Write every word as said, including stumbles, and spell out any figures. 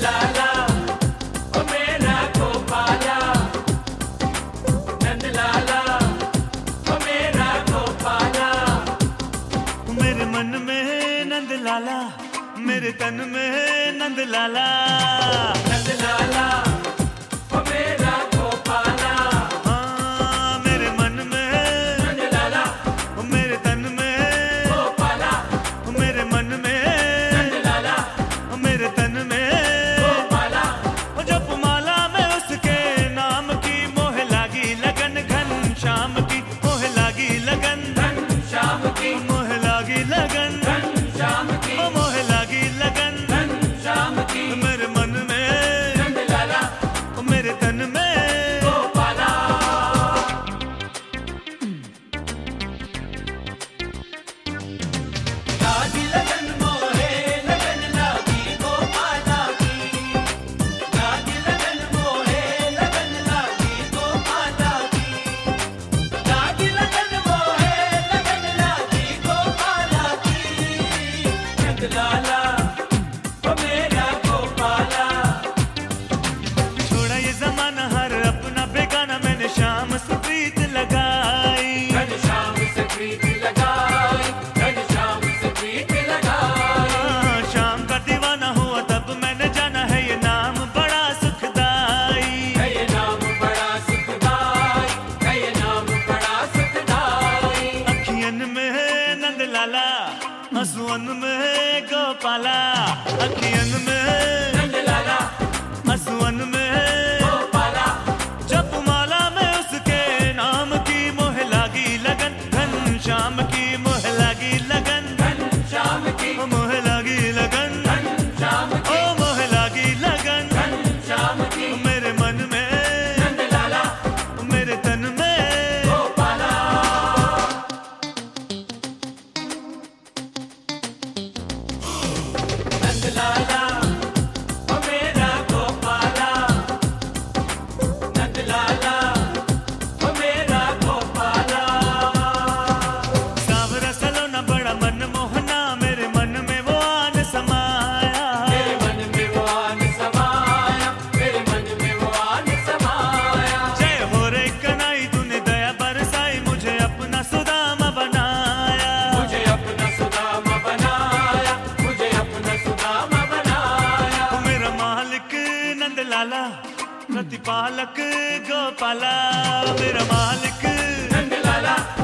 लाला ओ मेरा गोपाला, नंद लाला ओ मेरा गोपाला। मेरे मन में नंद लाला, मेरे तन में नंद लाला, नंद लाला ओ मेरा गोपाला। हाँ मेरे मन में नंद लाला मेरे तन में गोपाला, मेरे मन में नंद लाला मेरे तन में गोपाला। जपमाला में उसके नाम की मोह लागी लगन, घन श्याम की मोह लागी लगन, घन श्याम की मोह लागी लगन, घन श्याम की ओ मोह लागी लगन, घन श्याम की। मेरे मन में नंद लाला मेरे तन में गोपाला। लागी लगन मोहे लगन लागी गोपाला की, लागी लगन मोहे लगन लागी गोपाला की, लागी लगन मोहे लगन लागी गोपाला की। नंद लाला ओ मेरा गोपाला। छोड़ा ये जमाना हर अपना बेगाना, मैंने शाम से प्रीत लगाई, घन श्याम से प्रीत लगाई, घन श्याम से प्रीत लगाई। हाँ, शाम का दीवाना हुआ तब मैंने जाना है ये नाम बड़ा सुखदाई। है ये नाम बड़ा सुखदाई, है ये नाम बड़ा सुखदाई। अखियन में है नंद लाला, हंसुअन में है गोपाला, अखियन में है नंद लाला हंसुअन में है गोपाला, जपमाला में उसके नाम की मोह लागी लगन, घन श्याम की मोह लागी लगन, घन श्याम की ओ मोह लागी लगन, घन श्याम ओ की मोह लागी लगन, घन श्याम की। मेरे मन में नंद लाला मेरे तन में गोपाला। नंद लाला ओ मेरा गोपाला, नंद लाला ओ मेरा गोपाला। सावरा सलोना बड़ा मनमोहना, मेरे मन में वो आन समाया, मेरे मन में वो आन समाया, मेरे मन में वो आन समाया। जय हो रे कनाई तूने दया बरसाई, मुझे अपना सुदामा बनाया, मुझे अपना सुदामा बनाया, मुझे अपना सुदामा बनाया। ओ मेरा मालिक नंद लाला, प्रतिपालक गोपाला, मेरा मालिक नंद लाला